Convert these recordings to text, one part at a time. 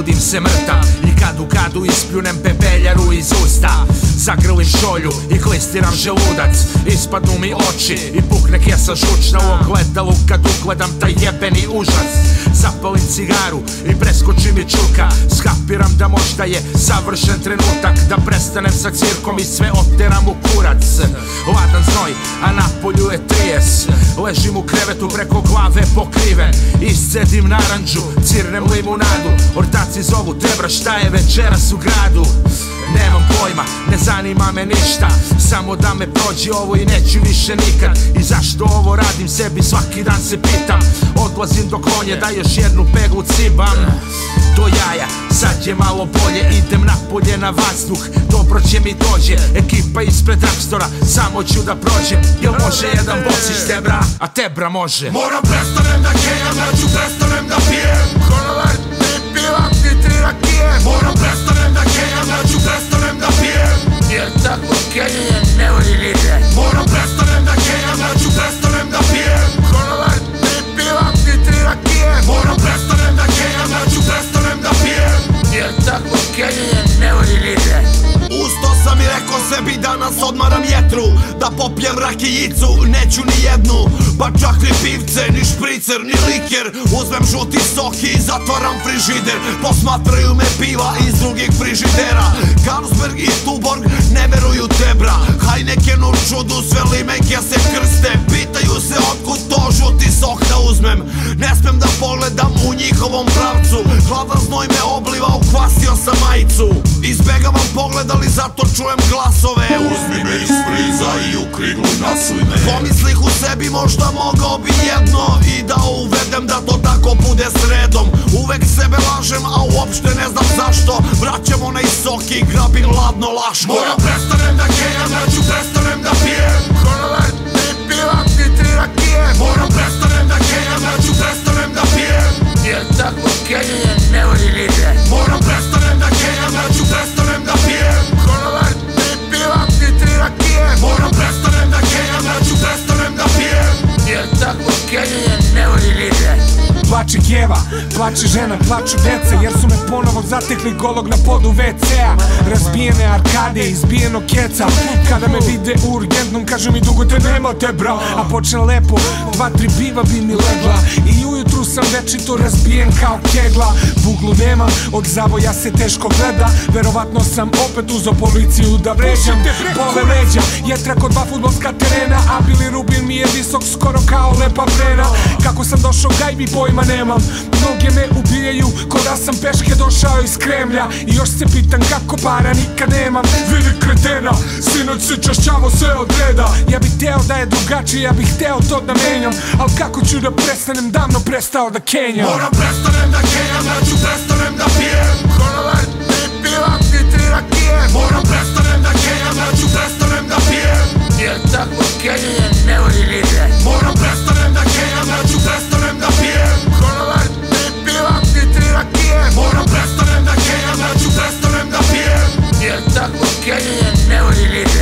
budim se mrtav i kad u kadu ispljunem pepeljaru iz usta. Zagrlim šolju i klistiram želudac, ispadnu mi oči i pukne kesa žučna u ogledalu kad ugledam taj jebeni užas. Zapalim cigaru i preskoči mi čuka, skapiram da možda je savršen trenutak da prestanem sa cirkom i sve oteram u kurac. Ladan znoj, a napolju je 30, ležim u krevetu preko glave pokriven, iscedim naranđu, cirnem limunadu, ortaci zovu Debra šta je večeras u gradu. Nemam pojma, ne zanima me ništa, samo da me prođe ovo i neću više nikad. I zašto ovo radim sebi svaki dan se pitam. Odlazim do konje da još jednu peglu cibam. Do jaja, sad je malo bolje, idem napolje na vazduh, dobro će mi dođe. Ekipa ispred Dragstora, samo ću da prođem. Jel može jedan boc iz Debra, a Debra može. Moram prestanem da kenjam, neću prestanem da pijem. Konovar, ti pivam, ti 3 rakije. Moram prestanem da kenjam, neću prestanem da pijem. Jer tako kenjanje ne vodi nigde. Moram prestanem da kenjam, neću prestanem da pijem. Konovar, ti pivam, ti 3 rakije. Moram prestanem da kenjam, neću prestanem da pijem. Jer tako kenjanje ne vodi nigde. Usto sam i rekao sebi danas odmaram jetru, da popijem rakijicu, neću ni jednu, pa čak ni pivce, ni špricer, ni liker. Uzmem žuti sok i zatvaram frižider, posmatraju me piva iz drugih frižidera. Carlsberg i Tuborg ne veruju Debra, Heinekenu čudu sve limenke se krste. Pitaju se otkud to žuti sok da uzmem, ne smem da pogledam u njihovom pravcu. Hladan znoj me obliva, ukvasio sam majicu, izbegavam pogled ali zato čujem glasove. Uzmi me iz friza i u kriglu nasline. Pomislih u sebi možda mogao bi jedno i da uvedem da to tako bude sredom. Uvek sebe lažem, a uopšte ne znam zašto. Vraćam onaj sok i grabim ladno laško. Moram prestanem da kenjam, neću prestanem da pijem. Konovar, ti pivam, ti 3 rakije. Moram prestanem da kenjam, neću prestanem da pijem. Jer tako kenjanje ne vodi nigde. Moram prestanem da kenjam, neću prestanem da pijem. Konovar, ti pivam, ti 3 rakije. Moram prestanem da kenjam, neću prestanem da pijem. Jer tako kenjanje ne vodi nigde. Plače Keva, plače žena, plaču deca, jer su me ponovo zatekli golog na podu WC-a. Razbijene arkade, izbijeno keca, kada me vide u urgentnom kažu mi dugo te nema Debra. A počne lepo, 2-3 piva bi mi legla i ujutru sam večito razbijen kao kegla. Buglu nemam, od zavoja se teško gleda, verovatno sam opet uzo policiju da vređam. Pole leđa, jetra kod 2 fudbalska terena, a Billy Rubin mi je visok skoro kao lepa vrena. Kako sam došao gajbi pojma nemam, mnoge me ubijaju ko da sam peške došao iz Kremlja. I još se pitam kako para nikad nemam. Vidi kretena, sinoć se čašćavo sve od reda. Ja bih teo da je drugačije, ja bih teo to da menjam, al kako ću da prestanem, davno prestao da kenjam. Moram prestanem da kenjam, neću prestanem da pijem. Konovar, ti pivam, ti 3 rakije. Moram prestanem da kenjam, neću prestanem da pijem. Jer tako kenjanje ne vodi nigde. Moram prestanem da kenjam, neću prestanem da pijem. Konovar, ti pivam, ti 3 rakije. Moram prestanem da kenjam, neću prestanem da pijem. Jer tako kenjanje ne vodi nigde.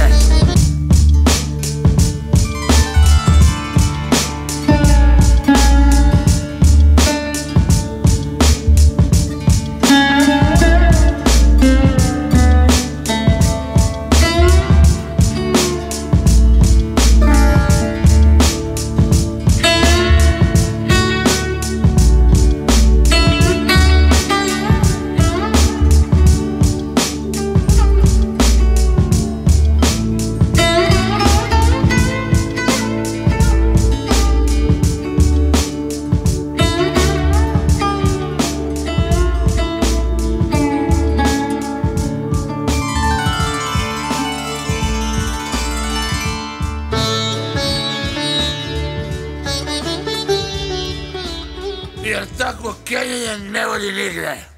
Jer tako kenjanje ne vodi nigde.